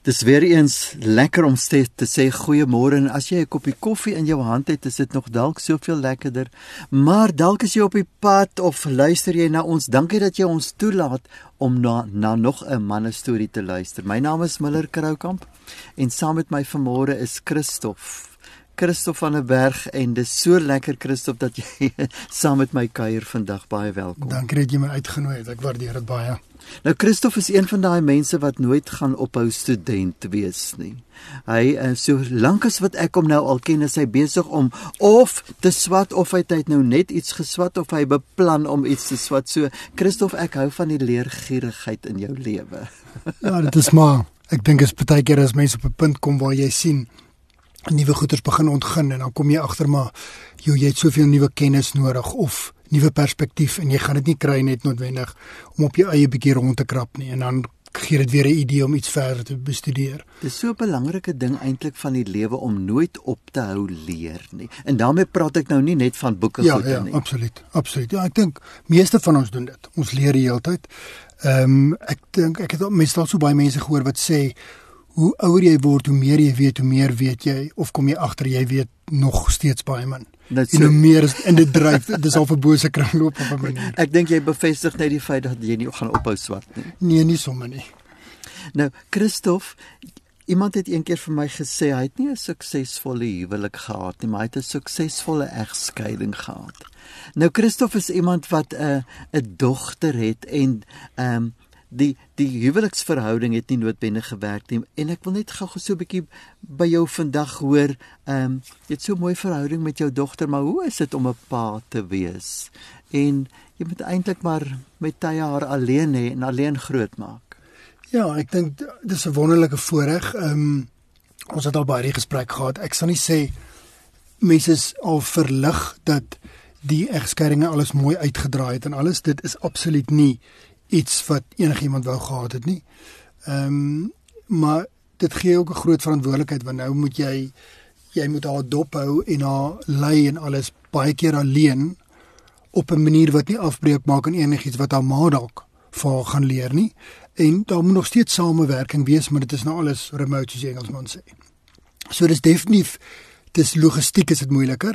Dis weer eens lekker om te sê goeiemôre, en as jy 'n koppie koffie in jou hand het, is dit nog dalk soveel lekkerder. Maar dalk is jy op die pad of luister jy na ons. Dankie dat jy ons toelaat om na nog 'n mannestorie te luister. My naam is Miller Kroukamp en saam met my vanmôre is Christof van der Berg, en dis so lekker, Christof, dat jy saam met my kuier vandag. Baie welkom. Dankie dat jy my uitgenooi het. Ek waardeer dit baie. Nou, Christof is een van daai mense wat nooit gaan ophou student wees nie. Hy, so lank as wat ek hom nou al ken, is hy besig om of te swat, of hy het nou net iets geswat, of hy beplan om iets te swat. So, Christof, ek hou van die leergierigheid in jou lewe. Ja, dit is maar, ek dink is baie keer as mense op 'n punt kom waar jy sien nuwe goeders begin ontgin, en dan kom jy agter maar, jy het soveel nuwe kennis nodig, of nuwe perspektief, en jy gaan dit nie kry net noodwendig om op jou eie bietjie rond te krap nie, en dan gee dit weer 'n idee om iets verder te bestudeer. Dit is so 'n belangrike ding eintlik van die lewe, om nooit op te hou leer nie. En daarmee praat ek nou nie net van boeke nie. nie. Ja, absoluut. Ja, ek dink meeste van ons doen dit. Ons leer die hele tyd. Ek dink ek het meestal so baie mense gehoor wat sê, hoe ouer jy word, hoe meer jy weet, hoe meer weet jy, of kom jy agter jy weet nog steeds baie min. En hoe meer is, en dit dryf, dit is al 'n bose kringloop op 'n manier. Ek dink jy bevestig net die feit dat jy nie gaan ophou swat nie. Nee, nie sommer nie. Nou, Christof, iemand het eendag vir my gesê, hy het nie 'n suksesvolle huwelik gehad nie, maar hy het 'n suksesvolle egskeiding gehad. Nou, Christof is iemand wat 'n dogter het, en die huweliksverhouding het nie noodwendig gewerk nie, en ek wil net gou so 'n bietjie by jou vandag hoor, jy het so 'n mooi verhouding met jou dogter, maar hoe is dit om 'n pa te wees? En jy moet eintlik maar met tye haar alleen hê en alleen grootmaak. Ja, ek dink dis 'n wonderlike voorreg. Ons het al baie die gesprek gehad. Ek sal nie sê mense is al verlig dat die egskeidinge alles mooi uitgedraai het en alles. Dit is absoluut nie iets wat enigiemand wou gehad het nie. Maar dit gee ook 'n groot verantwoordelikheid, want nou moet jy moet haar dop hou en haar lei en alles baie keer alleen, op 'n manier wat nie afbreek maak aan enigiets wat haar ma dalk vir haar gaan leer nie. En daar moet nog steeds samewerking wees, maar dit is nou alles remote, soos die Engelsman sê. So dis definitief, dis logistiek is dit moeiliker.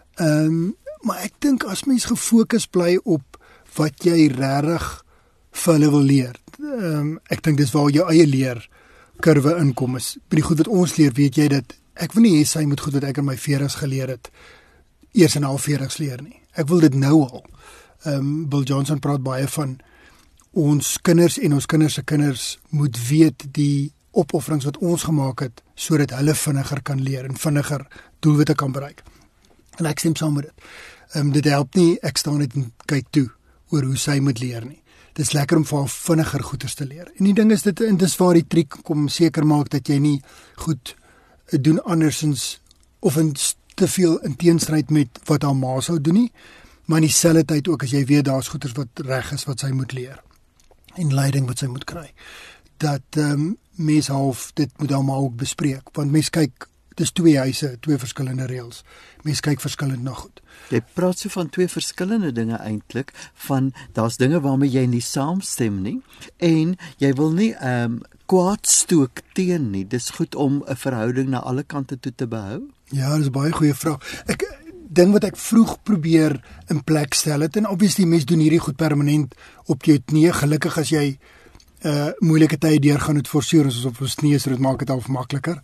Maar ek dink as mens gefokus bly op wat jy regtig vir hulle wil leer. Ek dink dis waar jou eie leerkurwe inkom is. By die goed wat ons leer, weet jy dat ek wil nie hê sy moet goed wat ek in my 40's geleer het, eers in haar 40's leer nie. Ek wil dit nou al. Bill Johnson praat baie van ons kinders en ons kinders se kinders moet weet die opofferings wat ons gemaak het, sodat hulle vinniger kan leer en vinniger doelwitte kan bereik. En ek stem saam met dit. Dit help nie, ek staan net en kyk toe oor hoe sy moet leer nie. Dit is lekker om vir haar vinniger goeders te leer. En die ding is dit, en dis waar die triek kom, seker maak dat jy nie goed doen andersins, of te veel in teenstryd met wat haar ma sou doen nie, maar in dieselfde tyd ook as jy weet daar's goeders wat reg is wat sy moet leer, en leiding wat sy moet kry, dat mens half dit moet haar ma ook bespreek, want mens kyk, dis twee huise, twee verskillende reëls, mens kyk verskillend na goed. Jy praat so van twee verskillende dinge eintlik, van daar's dinge waarmee jy nie saamstem nie, en jy wil nie kwaad stook teen nie. Dis goed om 'n verhouding na alle kante toe te behou. Ja, dis 'n baie goeie vraag. Ek ding wat ek vroeg probeer in plek stel het, en obviously mense doen hierdie goed permanent op jou knie, gelukkig as jy moeilike tye deurgaan het forceer ons op ons knie, so dit maak dit al makliker.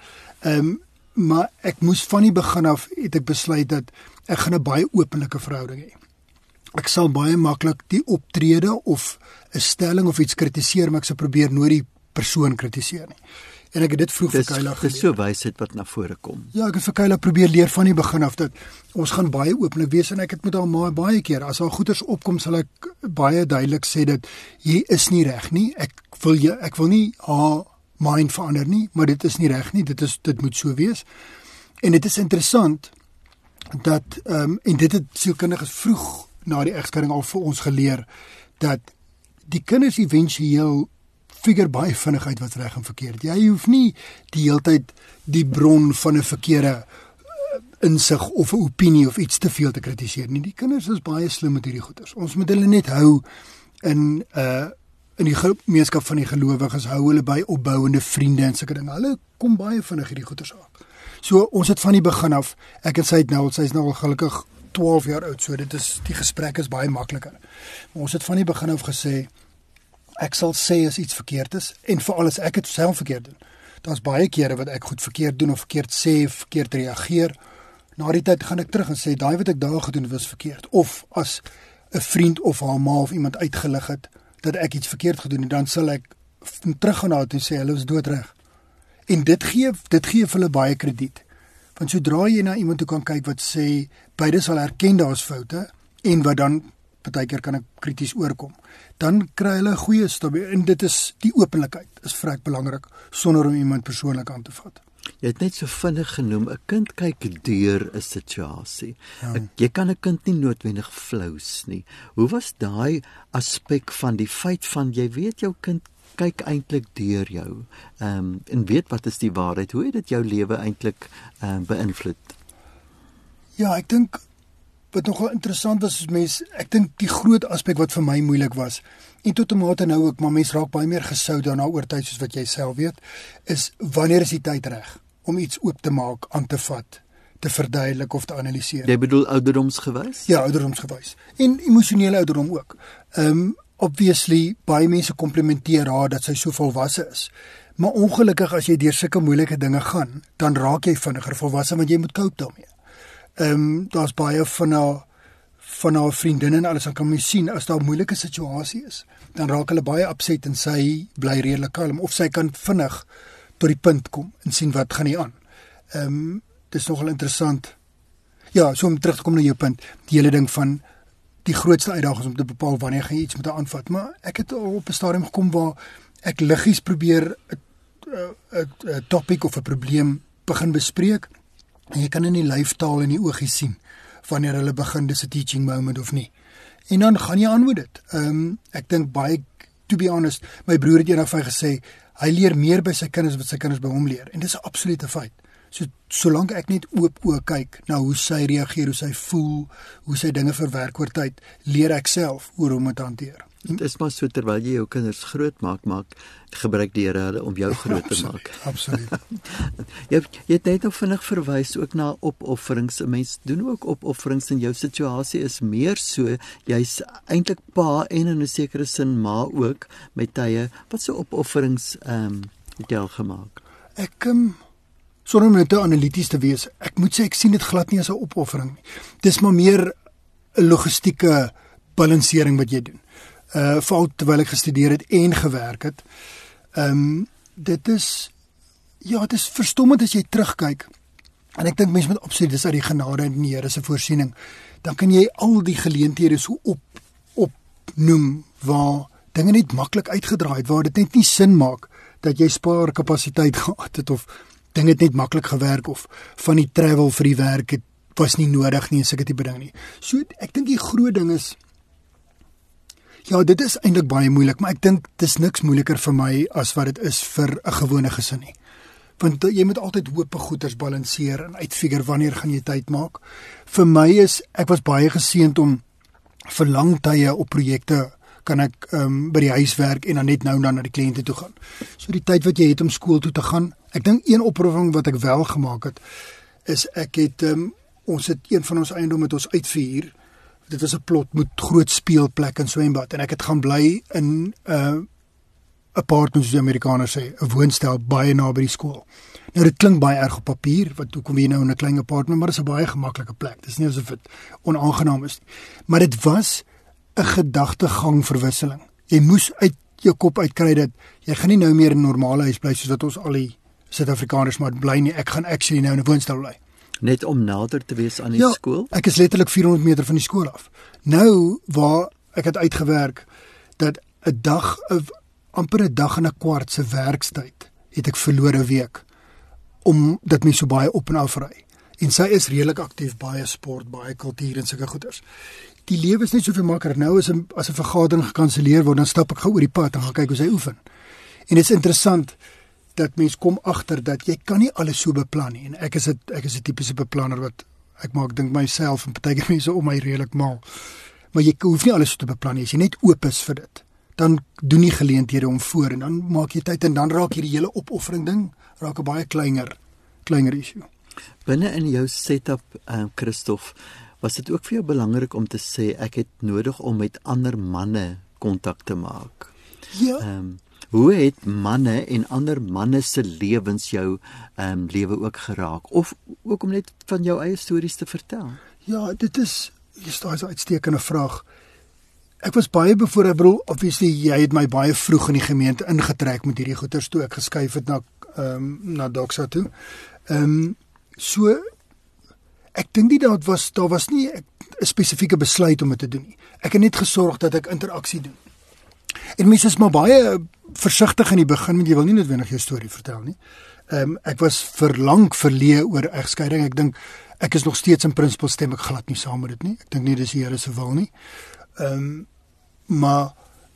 Maar ek moes van die begin af, het ek besluit dat ek gaan 'n baie openlike verhouding hê. Ek sal baie maklik die optrede of 'n stelling of iets kritiseer, maar ek sal probeer nooit die persoon kritiseer nie. En ek het dit vroeg vir Kyla geleer. Dis so wysheid wat na vore kom. Ja, ek het vir Kyla probeer leer van die begin af dat ons gaan baie openlik wees, en ek het met haar ma baie keer, as haar goeders opkom, sal ek baie duidelik sê dat jy is nie reg nie. Ek wil nie haar mind verander nie, maar dit is nie reg nie. Dit moet so wees. En dit is interessant dat en dit het sielkundiges vroeg na die egskeiding al vir ons geleer, dat die kinders éventueel figure baie vinnig uit wat reg en verkeerd. Jy hoef nie die hele tyd die bron van 'n verkeerde insig of 'n opinie of iets te veel te kritiseer nie. Die kinders is baie slim met hierdie goeters. Ons moet hulle net hou in in die gemeenskap van die gelowiges hou hulle by opbouende vriende en sulke dinge. Hulle kom baie vinnig hierdie goeters aan. So ons het van die begin af, ek en sy is nou al gelukkig 12 jaar oud, so die gesprek is baie makliker. Maar ons het van die begin af gesê, ek sal sê as iets verkeerd is, en veral as ek het self verkeerd doen. Daar's baie kere wat ek goed verkeerd doen, of verkeerd sê, of verkeerd reageer. Na die tyd gaan ek terug en sê, daai wat ek daar gedoen het was verkeerd. Of as 'n vriend of haar ma of iemand uitgelig het, dat ek iets verkeerd gedoen het, dan sal ek teruggaan na toe en sê, hulle is doodreg. En dit gee vir hulle baie krediet. Want sodra jy na iemand toe kan kyk wat sê, beide sal erken daar's foute, en wat dan, partykeer kan ek krities oorkom, dan kry hulle 'n goeie stabiel, en dit is die openlikheid, is vrek belangrik, sonder om iemand persoonlik aan te vat. Jy het net so vinnig genoem, 'n kind kyk deur 'n situasie. Ja. Jy kan 'n kind nie noodwendig flous nie. Hoe was daai aspek van die feit van, jy weet jou kind kyk eintlik deur jou, en weet wat is die waarheid, hoe het dit jou lewe eintlik beïnvloed? Ja, ek dink, wat nogal interessant was, ek dink die groot aspek wat vir my moeilik was, en tot 'n mate nou ook, maar mens raak baie meer gesou daarna oor tyd, soos wat jy self weet, is wanneer is die tyd reg om iets oop te maak, aan te vat, te verduidelik of te analiseer. Jy bedoel ouderdomsgewys? Ja, ouderdomsgewys. En emosionele ouderdom ook. Obviously, baie mense komplimenteer haar dat sy so volwasse is. Maar ongelukkig as jy deur sulke moeilike dinge gaan, dan raak jy vinniger volwasse, want jy moet cope daarmee. Daar's baie van haar vriendinne en alles, dan kan mens sien, as daar 'n moeilike situasie is, dan raak hulle baie upset en sy bly redelik kalm, of sy kan vinnig tot die punt kom en sien wat gaan nie aan. Dis nogal interessant. Ja, so om terug te kom na jou punt, die hele ding van die grootste uitdaging is om te bepaal wanneer gaan jy iets moet aanvat, maar ek het al op 'n stadium gekom waar ek liggies probeer 'n topic of 'n probleem begin bespreek, en jy kan in die lyfstaal en die oogies sien wanneer hulle begin, dis 'n teaching moment of nie. En dan gaan jy aan met dit. Ek dink baie, to be honest, my broer het eendag vir my gesê, hy leer meer by sy kinders wat sy kinders by hom leer, en dis 'n absolute feit. So, solank ek net oop kyk na hoe sy reageer, hoe sy voel, hoe sy dinge verwerk oor tyd, leer ek self hoe om dit te hanteer. Dit is maar so, terwyl jy jou kinders groot maak, gebruik die Here hulle om jou groot te maak. Absoluut. Jy het net nog vinnig verwys ook na opofferings. Mense doen ook opofferings, en jou situasie is meer so, jy's eintlik pa en in 'n sekere sin ma ook met tye. Wat so opofferings het jy al gemaak? Ek sonder om net te analities te wees, ek moet sê ek sien dit glad nie as 'n opoffering nie. Dis maar meer 'n logistieke balansering wat jy doen. Veral terwyl ek gestudeer het en gewerk het. Dit is verstommend as jy terugkyk. En ek dink mense moet opsê, dis uit die genade en die Here se voorsiening. Dan kan jy al die geleenthede so opnoem waar dinge net maklik uitgedraai het, waar dit net nie sin maak dat jy spaarkapasiteit gehad het, of dinge het net maklik gewerk, of van die travel vir die werk het was nie nodig nie, en sulke tipe ding nie. So ek dink die groot ding is, ja, dit is eintlik baie moeilik, maar ek dink dis niks moeiliker vir my as wat dit is vir 'n gewone gesin nie. Want jy moet altyd hoop goeders balanseer en uitfigure wanneer gaan jy tyd maak. Vir my ek was baie geseënd om vir lang tye op projekte kan ek by die huis werk en dan net nou dan na die kliënte toe gaan. So die tyd wat jy het om skool toe te gaan, ek dink een opoffering wat ek wel gemaak het, is ek het ons het een van ons eiendom met ons uitverhuur. Dit was 'n plot met groot speelplek en swembad, en ek het gaan bly in 'n apartment, soos die Amerikaners sê, 'n woonstel baie naby die skool. Nou dit klink baie erg op papier, want hoe kom jy nou in 'n klein apartment, maar dit is 'n baie gemaklike plek. Dit is nie asof dit onaangenaam is nie. Maar dit was 'n gedagtegang verwisseling. Jy moes uit jou kop uitkry dat jy gaan nie nou meer in 'n normale huis bly soos wat ons al die Suid-Afrikaners maar bly nie. Ek gaan actually nou in 'n woonstel bly. Net om nader te wees aan die skool? Ek is letterlik 400 meter van die skool af. Nou waar ek het uitgewerk dat 'n dag, amper 'n dag en 'n kwart se werkstyd het ek verlore week, omdat mens so baie op en af ry. En sy is redelik aktief, baie sport, baie kultuur en sulke goeders. Die lewe is net soveel makliker. Nou as 'n vergadering gekanselleer word, dan stap ek gou oor die pad en gaan kyk hoe sy oefen. En dit is interessant dat mens kom agter dat jy kan nie alles so beplan nie. En ek is 'n tipiese beplanner wat ek dink myself en partyke mense om my redelik mal. Maar jy hoef nie alles so te beplan nie. As jy net oop is vir dit, dan doen die geleenthede om voor en dan maak jy tyd en dan raak hierdie hele opoffering ding raak 'n baie kleiner issue. Binne in jou setup, Christof, was dit ook vir jou belangrik om te sê ek het nodig om met ander manne kontak te maak? Ja. Hoe het manne en ander manne se lewens jou lewe ook geraak? Of ook om net van jou eie stories te vertel? Ja, dit is 'n uitstekende vraag. Ek was baie bevoorreg, obviously jy het my baie vroeg in die gemeente ingetrek met hierdie goeters toe ek geskuif het na Doxa toe. So ek dink nie daar was nie 'n spesifieke besluit om dit te doen nie. Ek het net gesorg dat ek interaksie doen. En mense is maar baie versigtig in die begin, want jy wil nie noodwendig jou storie vertel nie. Ek was verlang verleë oor egskeiding. Ek dink ek is nog steeds in prinsipel stem ek glad nie saam met dit nie. Ek dink nie dis die Here se wil nie. Maar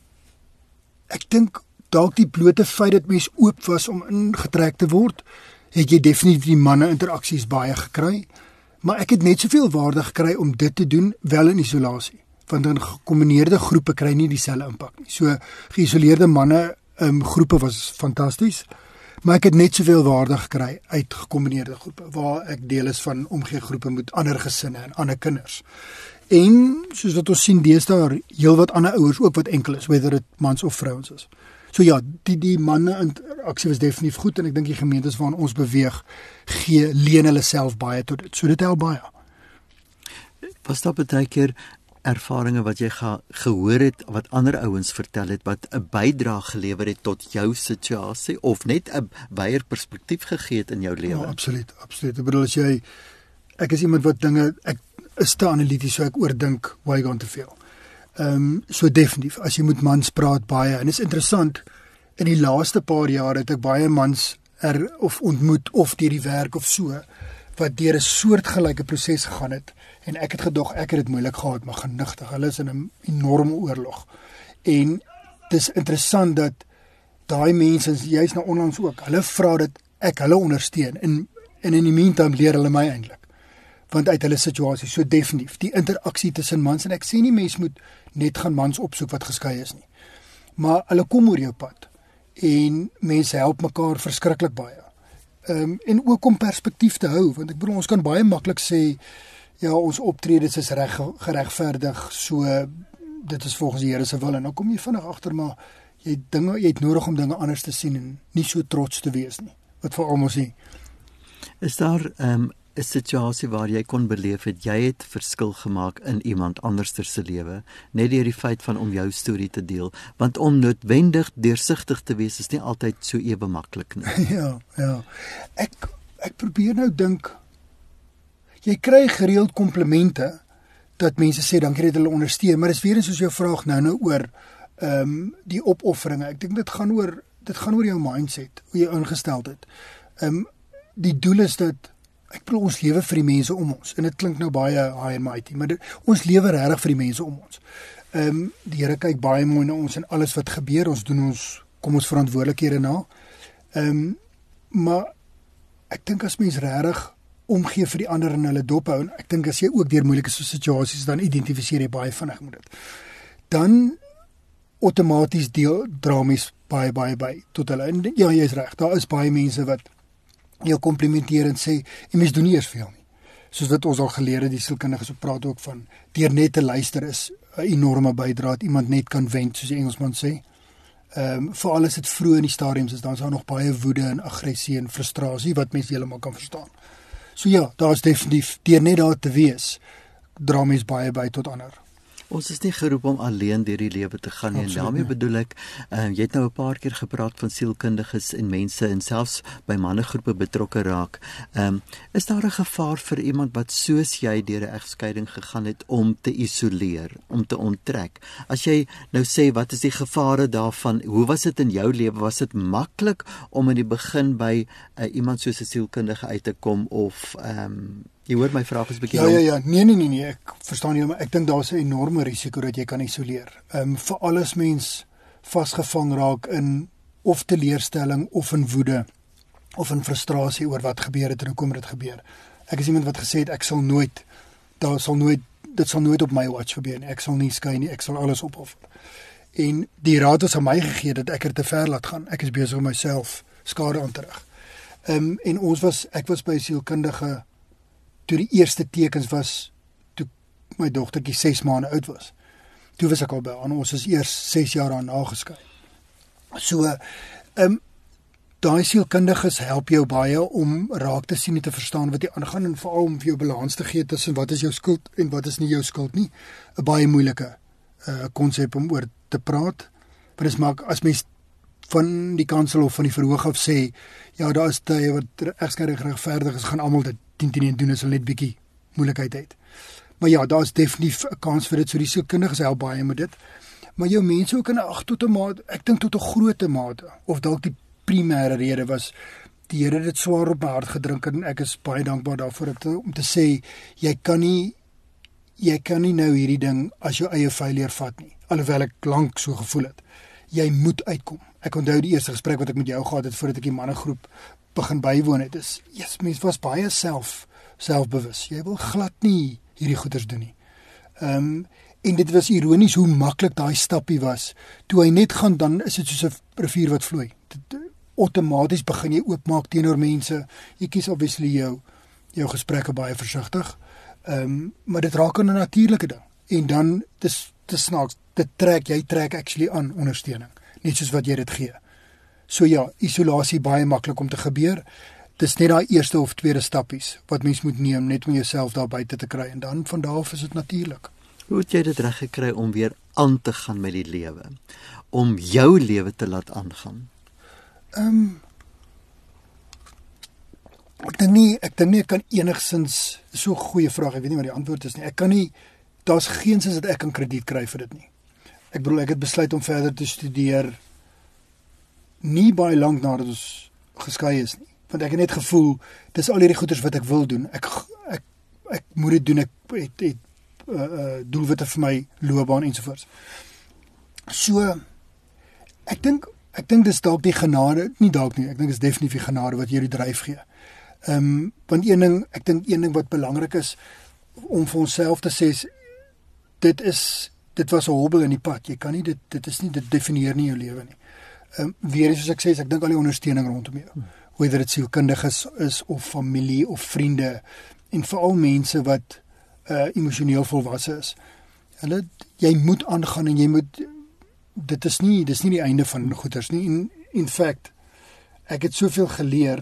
ek dink dalk die blote feit dat mens oop was om ingetrek te word, het jy definitief die manne interaksies baie gekry. Maar ek het net soveel waarde gekry om dit te doen wel in isolasie. Want in gekombineerde groepe kry nie dieselfde impak nie. So geïsoleerde manne groepe was fantasties, maar ek het net soveel waarde gekry uit gekombineerde groepe waar ek deel is van omgegroepe met ander gesinne en ander kinders. En soos wat ons sien deesdae heelwat ander ouers ook wat enkel is, whether dit mans of vrouens is. So ja, die manne interaksie was definitief goed en ek dink die gemeentes waarin ons beweeg leen hulle self baie tot dit. So dit help baie. Was daar baie keer ervarings wat jy gehoor het wat ander ouens vertel het wat 'n bydrae gelewer het tot jou situasie of net 'n wyeer perspektief gegee het in jou lewe? Ja, absoluut. Ek bedoel ek is iemand wat ek is te analities, so ek oordink baie gaan te veel. So definitief, as jy moet mans praat baie en is interessant, in die laaste paar jaar het ek baie mans of ontmoet of deur die werk of so wat deur 'n soortgelyke proses gegaan het en ek het gedog ek het dit moeilik gehad, maar genigtig, hulle is in 'n enorme oorlog. En dis interessant dat daai mense, jy's nou onlangs ook, hulle vra dat ek hulle ondersteun en in die meantime leer hulle my eintlik. Want uit hulle situasie, so definitief, die interaksie tussen mans en ek sê nie mens moet net gaan mans opsoek wat geskei is nie. Maar hulle kom oor jou pad en mense help mekaar verskriklik baie. En ook om perspektief te hou, want ek bedoel ons kan baie maklik sê ja, ons optredes is geregverdig, so dit is volgens die Here se wil en dan kom jy vinnig agter maar jy het nodig om dinge anders te sien en nie so trots te wees nie. Wat vir almal sê. Is daar 'n situasie waar jy kon beleef het jy het verskil gemaak in iemand anderster se lewe net deur die feit van om jou storie te deel, want om noodwendig deursigtig te wees is nie altyd so ewe maklik nie. Ja. Ek probeer nou dink jy kry gereeld komplimente dat mense sê dankie dat hulle ondersteun, maar dis weer eens soos jou vraag nou oor die opofferinge. Ek dink dit gaan oor jou mindset, hoe jy ingestel het. Die doel is dat ek bedoel ons lewe vir die mense om ons en dit klink nou baie high and mighty, maar ons lewe regtig vir die mense om ons. Die Here kyk baie mooi na ons en alles wat gebeur, ons kom ons verantwoordelikhede na. Maar ek dink as mens regtig omgee vir die ander en hulle dop hou, en ek dink as jy ook deur moeilike situasies dan identifiseer jy baie vinnig met dit. Dan outomaties dra mens baie by tot hulle. En ja, jy is reg, daar is baie mense wat jou komplimenteer en sê, en mens doen nie eers veel nie. Soos wat ons al geleer het, die sielkundiges praat ook van, deur net te luister is 'n enorme bydrae, dat iemand net kan vent, soos die Engelsman sê. Veral as dit vroeg in die stadiums is, dan is daar nog baie woede en aggressie en frustrasie, wat mense heeltemal kan verstaan. So ja, daar is definitief, deur net daar te wees, dra mens baie by tot ander. Ons is nie geroep om alleen deur die lewe te gaan nie. En daarmee bedoel ek, jy het nou 'n paar keer gepraat van sielkundiges en mense en selfs by mannegroepe betrokke raak. Is daar 'n gevaar vir iemand wat soos jy deur 'n egskeiding gegaan het om te isoleer, om te onttrek? As jy nou sê wat is die gevare daarvan? Hoe was dit in jou lewe? Was dit maklik om in die begin by iemand soos 'n sielkundige uit te kom of jy hoor my vraag is 'n bietjie Ja. Nee, ek verstaan jou, maar ek dink daar's 'n enorme risiko dat jy kan isoleer. Veral as mens vasgevang raak in of teleurstelling of in woede of in frustrasie oor wat gebeur het en hoekom dit gebeur. Ek is iemand wat gesê het dit sal nooit op my watch gebeur nie. Ek sal nie skei nie, ek sal alles opoffer. En die raad was aan my gegee dat ek te ver laat gaan. Ek is besig om myself skade aan te rig. En ek was by 'n sielkundige toe die eerste tekens was toe my dogtertjie 6 maande oud was. Toe was ek al by aan, ons is eers 6 jaar daarna geskei. So, daai sielkundiges help jou baie om raak te sien en te verstaan wat jy aangaan en veral om vir jou balans te gee tussen wat is jou skuld en wat is nie jou skuld nie. 'n Baie moeilike konsep om oor te praat. Maar dis maak as mens van die kansel of van die verhoog af sê, ja, daar is tye wat egskeiding regverdig is, gaan almal dit 10 doen as hulle net bietjie moeilikheid het. Maar ja, daar is definitief 'n kans vir dit, so die sielkundiges help baie met dit. Maar jou mense ook tot 'n mate, ek dink tot 'n groot mate, of dalk die primêre rede was, die Here het dit swaar op my hart gedrink en ek is baie dankbaar daarvoor om te sê, jy kan nie nou hierdie ding as jou eie failure vat nie, alhoewel ek lank so gevoel het. Jy moet uitkom. Ek onthou die eerste gesprek wat ek met jou gehad het voordat ek die mannegroep begin bywoon het, is, mens was baie selfbewus. Jy wil glad nie hierdie goeders doen nie. En dit was ironies hoe maklik daai stappie was. Toe hy net gaan, dan is dit soos 'n rivier wat vloei. Outomaties begin jy oopmaak teenoor mense. Jy kies obviously jou gesprekke baie versigtig. Maar dit raak 'n natuurlike ding. En dan dis snaaks, jy trek actually aan ondersteuning, net soos wat jy dit gee. So ja, isolasie baie maklik om te gebeur. Dis net daai eerste of tweede stappies wat mens moet neem net om jouself daar buite te kry en dan van daar af is dit natuurlik. Hoe het jy dit reg gekry om weer aan te gaan met die lewe? Om jou lewe te laat aangaan? Ek dink nie ek kan enigsins, so 'n goeie vraag, ek weet nie wat die antwoord is nie. Ek kan nie, daar's geen sin dat ek kan krediet kry vir dit nie. Ek bedoel, ek het besluit om verder te studeer nie baie lank nadat ons geskei is nie. Want ek het net gevoel, dis al hierdie goeders wat ek wil doen. Ek moet dit doen, ek het doelwitte vir my loopbaan ensovoorts. So, ek dink dis dalk die genade, nie dalk nie, ek dink dis definitief die genade wat jy die dryf gee. Want ek dink een ding wat belangrik is, om vir onsself te sê, dit was 'n hobbel in die pad, jy kan nie, dit definieer nie jou lewe nie. Weer soos ek sê, ek dink al die ondersteuning rondom jou, whether dit sielkundiges is, of familie, of vriende, en veral mense wat emosioneel volwasse is. Jy moet aangaan en jy moet, dis nie die einde van goeders nie. In fact, ek het soveel geleer,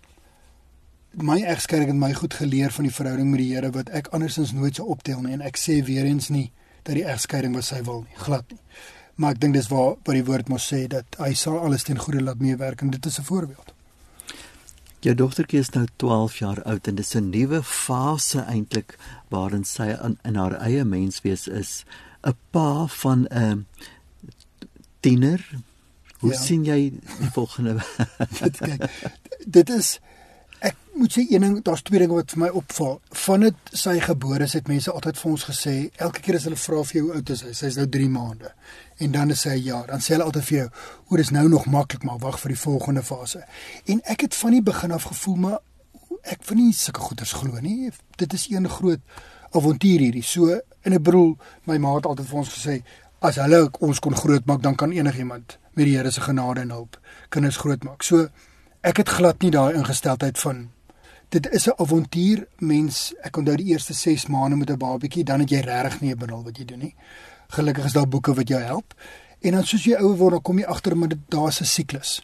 my egskeiding het my goed geleer van die verhouding met die Here, wat ek andersins nooit sou optel nie, en ek sê weer eens nie, dat die egskeiding was sy wil nie, glad nie. Maar ek dink dis waar die woord mos sê, dat hy sal alles ten goeie laat meewerk, en dit is 'n voorbeeld. Jou dogtertjie is nou 12 jaar oud en dis 'n nuwe fase eintlik waarin sy in haar eie menswees is. 'n Pa van 'n tiener. Hoe sien jy die volgende? Dit is, ek moet sê een ding, daar's twee dinge wat vir my opval. Van dit sy gebore het mense altyd vir ons gesê, elke keer as hulle vra vir jou hoe oud is hy, sy is nou 3 maande. En dan is sy 'n jaar. Dan sê hulle altyd vir jou, o, dis nou nog maklik, maar wag vir die volgende fase. En ek het van die begin af gevoel, maar ek wil nie sulke goeders glo nie. Dit is een groot avontuur hierdie. So, en ek bedoel, my ma het altyd vir ons gesê, as hulle ons kon grootmaak, dan kan enigiemand met die Here se genade en hulp kinders grootmaak. So, ek het glad nie daai ingesteldheid van, dit is 'n avontuur, mens, ek onthou die eerste 6 maande met 'n babietjie, dan het jy regtig nie 'n benul wat jy doen nie. Gelukkig is daar boeke wat jou help. En dan soos jy ouer word, dan kom jy agter, maar daar's 'n siklus.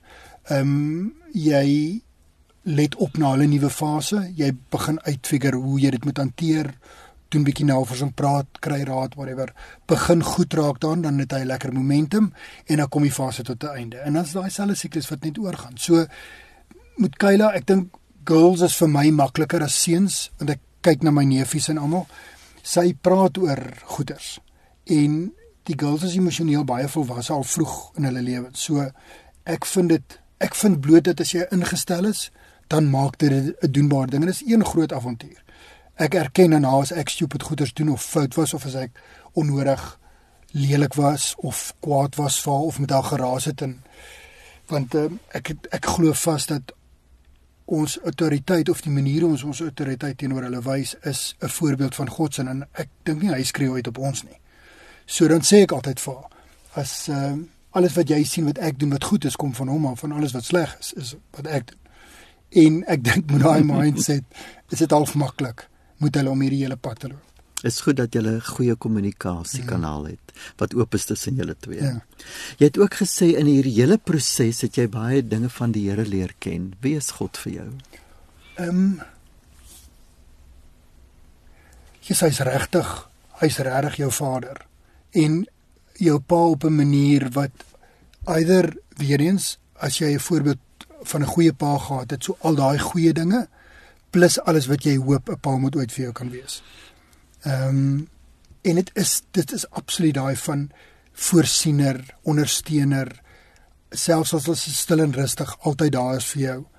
Jy let op na 'n nuwe fase, jy begin uitfigure hoe jy dit moet hanteer, doen bietjie navorsing, praat, kry raad, whatever. Begin goed raak dan het hy lekker momentum, en dan kom die fase tot 'n einde. En dan is daai selfde siklus wat net oorgaan. So, met Kayla, ek dink, girls is vir my makliker as seuns, want ek kyk na my neefies en almal, sy praat oor goeders, en die girls is emosioneel baie volwasse al vroeg in hulle lewens, so ek vind bloot dat as jy ingestel is, dan maak dit 'n doenbare ding, en dit is een groot avontuur. Ek erken en as ek stupid goeders doen, of fout was, of as ek onnodig lelik was, of kwaad was vir haar, of met haar geraas het, want ek glo vas dat ons autoriteit, of die manier ons autoriteit teenoor hulle wys, is 'n voorbeeld van God se, en ek dink nie hy skree ooit op ons nie. So dan sê ek altyd vir haar, as alles wat jy sien wat ek doen wat goed is kom van hom af, van alles wat sleg is wat ek doen. En ek dink met daai mindset is dit half maklik moet hulle om hierdie hele pad te loop. Is goed dat jy 'n goeie kommunikasiekanaal het wat oop is tussen julle twee. Ja. Jy het ook gesê in hierdie hele proses het jy baie dinge van die Here leer ken. Wie is God vir jou? Hy's regtig jou vader en jou pa op 'n manier wat weer eens as jy 'n voorbeeld van 'n goeie pa gehad het, so al daai goeie dinge plus alles wat jy hoop 'n pa moet ooit vir jou kan wees. En dit is absoluut daai van voorsiener, ondersteuner, selfs as hulle stil en rustig altyd daar is vir jou.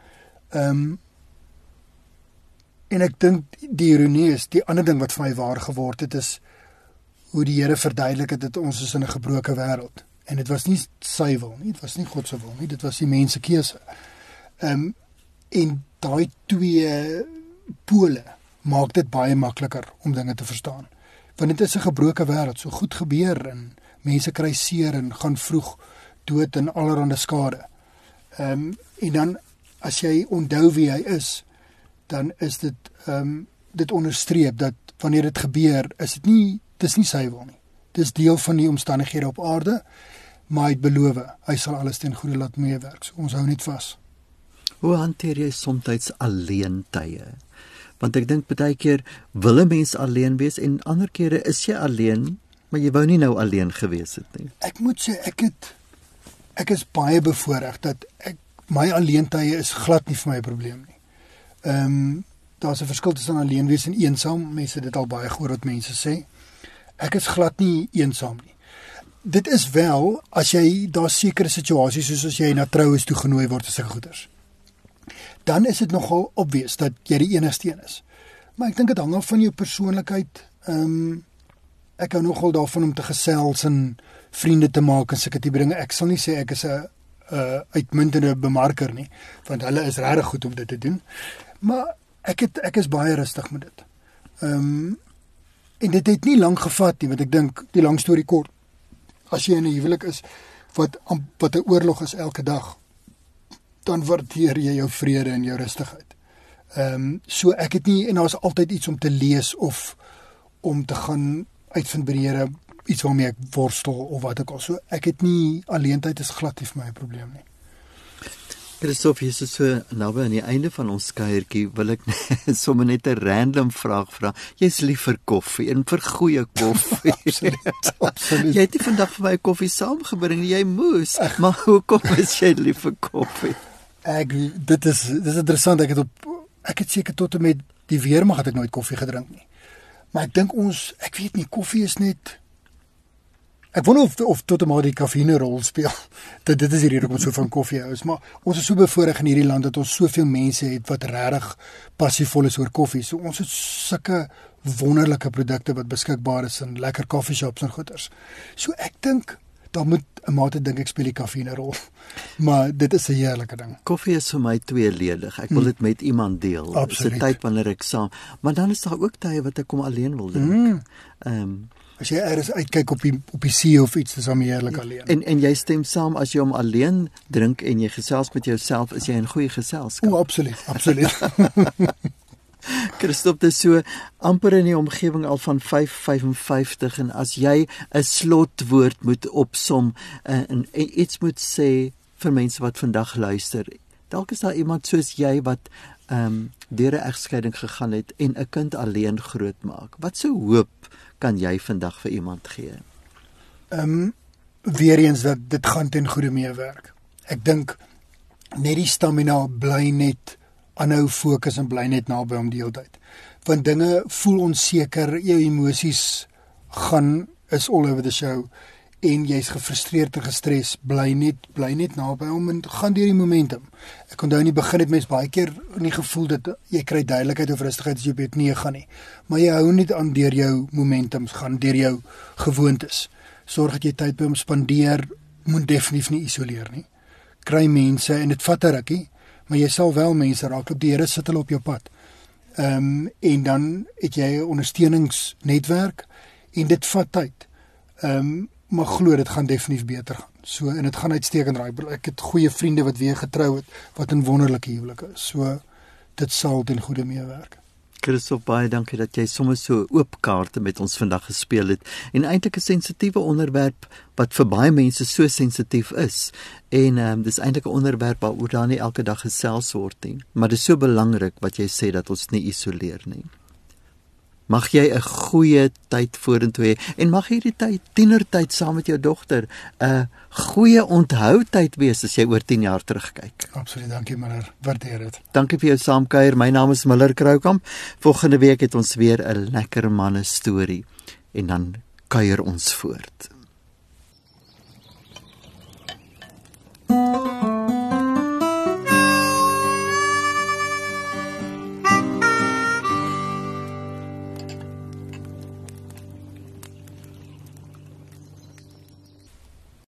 En ek dink die ironie is, die ander ding wat vir my waar geword het, is hoe die Here verduidelik het dat ons is in 'n gebroke wêreld. En dit was nie sy wil nie, dit was nie God se wil nie, dit was die mens se keuse. En daai twee pole maak dit baie makliker om dinge te verstaan. Want dit is 'n gebroke wêreld, so goed gebeur en mense kry seer en gaan vroeg dood en allerlei skade. En dan as jy onthou wie hy is, dan is dit onderstreep dat wanneer dit gebeur, dis nie sy wil nie. Dis deel van die omstandighede op aarde, maar hy het beloof, hy sal alles ten goeie laat meewerk. So ons hou net vas. Hoe hanteer jy soms alleen tye? Want ek dink baie keer wil 'n mens alleen wees en ander kere is jy alleen, maar jy wou nie nou alleen gewees het nie. Ek moet sê ek is baie bevoordeel dat my alleen tye is glad nie vir my 'n probleem nie. Daar's 'n verskil tussen alleen wees en eensaam. Mense het dit al baie gehoor wat mense sê. Ek is glad nie eensaam nie. Dit is wel as jy daar sekere situasies soos as jy na troues toe genooi word as sulke goeders. Dan is dit nogal obvious dat jy die enigste een is. Maar ek dink dit hang af van jou persoonlikheid. Ek hou nogal daarvan om te gesels en vriende te maak en sulke tipe dinge. Ek sal nie sê ek is 'n uitmuntende bemarker nie, want hulle is regtig goed om dit te doen. Maar ek is baie rustig met dit. En dit het nie lank gevat nie, want ek dink die lang storie kort. As jy in 'n huwelik is wat 'n oorlog is elke dag, dan waardeer jy jou vrede en jou rustigheid. So ek het nie, en daar's altyd iets om te lees of om te gaan uitvind by die Here, iets waarmee ek worstel of wat ook al. So ek het nie, alleentyd is glad nie vir my 'n probleem nie. Christof, hier is so naby aan die einde van ons kuiertjie, wil ek sommer net 'n random vraag vra. Jy's lief vir koffie en vir goeie koffie. Absoluut. Jy het nie vandag vir my koffie saamgebring, jy moes. Maar hoekom is jy lief vir koffie? Dit is interessant. Ek het seker tot en met die weermag het ek nooit koffie gedrink nie. Maar ek dink ek weet nie, koffie is net, ek wonder of tot en met die kafeïne rol speel. Dit is die rede hoekom ons so van koffie hou. Maar ons is so bevoorreg in hierdie land dat ons soveel mense het wat regtig passievol is oor koffie. So ons het sulke wonderlike produkte wat beskikbaar is in lekker coffeeshops en goeders. So ek dink daar moet 'n mate dink ek speel die kafeïne rol. Maar dit is 'n heerlike ding. Koffie is vir my tweeledig. Ek wil dit met iemand deel. Absoluut. Dis 'n tyd wanneer ek saam, maar dan is daar ook tye wat ek kom alleen wil drink. As jy eers uitkyk op die see of iets, dis hom heerlik alleen. En jy stem saam as jy hom alleen drink en jy gesels met jouself, is jy in goeie geselskap. Absoluut. Christof, dis so amper in die omgewing al van 5:55 en as jy 'n slotwoord moet opsom en iets moet sê vir mense wat vandag luister. Dalk is daar iemand soos jy wat deur 'n egskeiding gegaan het en 'n kind alleen grootmaak. Wat so hoop kan jy vandag vir iemand gee? Weer eens dat dit gaan ten goeie meewerk. Ek dink net die stamina bly net aanhou fokus en bly net naby hom die hele tyd. Want dinge voel onseker, jou emosies is all over the show en jy's gefrustreerd en gestres, bly net naby hom en gaan deur die momentum. Ek onthou in die begin het mens baie keer nie gevoel dat jy kry duidelikheid of rustigheid as jy op dit nie gaan nie. Maar jy hou net aan deur jou momentums, gaan deur jou gewoontes. Sorg dat jy tyd by hom spandeer, moet definitief nie isoleer nie. Kry mense en dit vat 'n rukkie, maar jy sal wel mense raak, op die Here sit hulle op jou pad. En dan het jy 'n ondersteuningsnetwerk en dit vat tyd. maar glo dit gaan definitief beter gaan. So, en dit gaan uitstekend raai. Ek het goeie vriende wat weer getrou het, wat in wonderlike huwelike is. So, dit sal ten goeie meewerk. Christoph, baie dankie dat jy sommer so oop kaarte met ons vandag gespeel het. En eintlik 'n sensitiewe onderwerp wat vir baie mense so sensitief is. En dis eintlik 'n onderwerp waaroor daar nie elke dag gesels word nie. Maar dit is so belangrik wat jy sê dat ons nie isoleer nie. Mag jy 'n goeie tyd vorentoe hê en mag hierdie tyd, tienertyd saam met jou dogter, 'n goeie onthoutyd wees as jy oor 10 jaar terugkyk. Absoluut, dankie Miller, waardeer dit. Dankie vir jou saamkuier. My naam is Miller Kroukamp. Volgende week het ons weer 'n lekker manne storie en dan kuier ons voort.